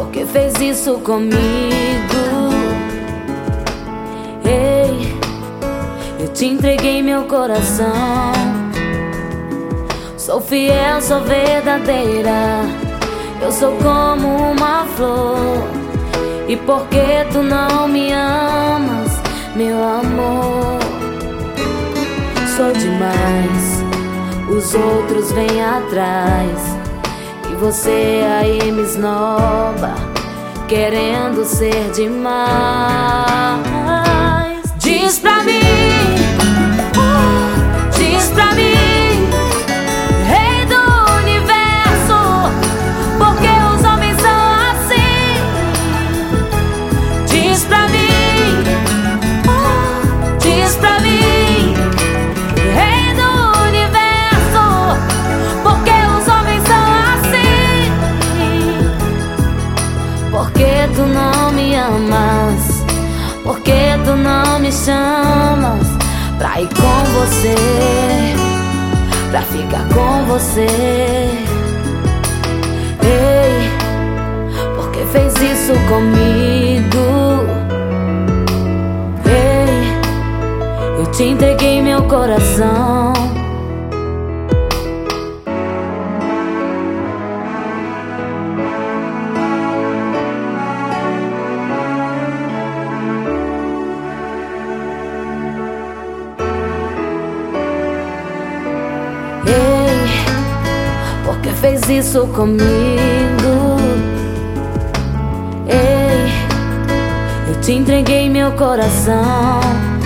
Porque fez isso comigo. Ei, eu te entreguei meu coração. Sou fiel, sou verdadeira. Eu sou como uma flor. E porque tu não me amas, meu amor? Sou demais, os outros vêm atrás, e você aí me esnoba, querendo ser demais. Diz pra mim, diz pra mim, rei do universo, porque os homens são assim. Diz pra mim, diz pra mim, rei do universo, porque os homens são assim. Porque tu não me amas, porque tu não me chamas pra ir com você, pra ficar com você. Ei, porque fez isso comigo. Ei, eu te entreguei meu coração. Ei, porque fez isso comigo. Ei, eu te entreguei meu coração.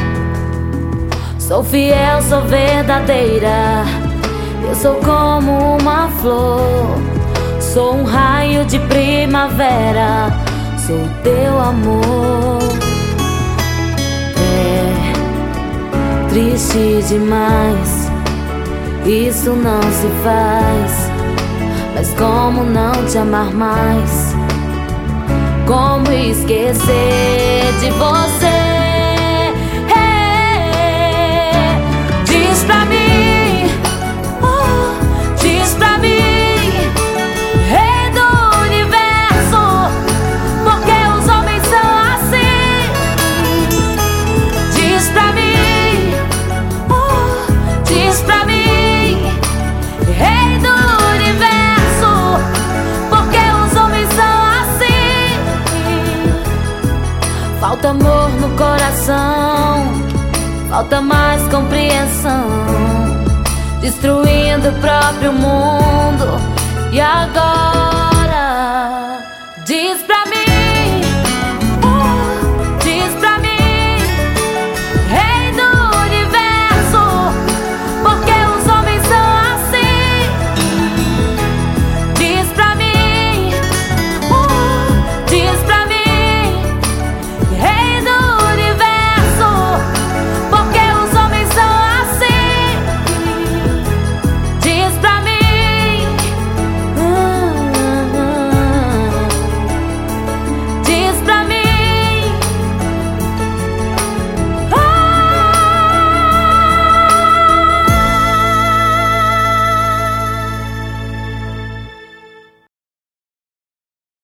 Sou fiel, sou verdadeira. Eu sou como uma flor. Sou um raio de primavera. Sou teu amor. É triste demais, isso não se faz. Mas como não te amar mais? Como esquecer de você? Diz pra mim, diz pra mim, rei do universo, porque os homens são assim. Diz pra mim, diz pra mim, rei do universo, porque os homens são assim. Falta amor no coração, falta mais compreensão, destruindo o próprio mundo. E agora, diz pra mim.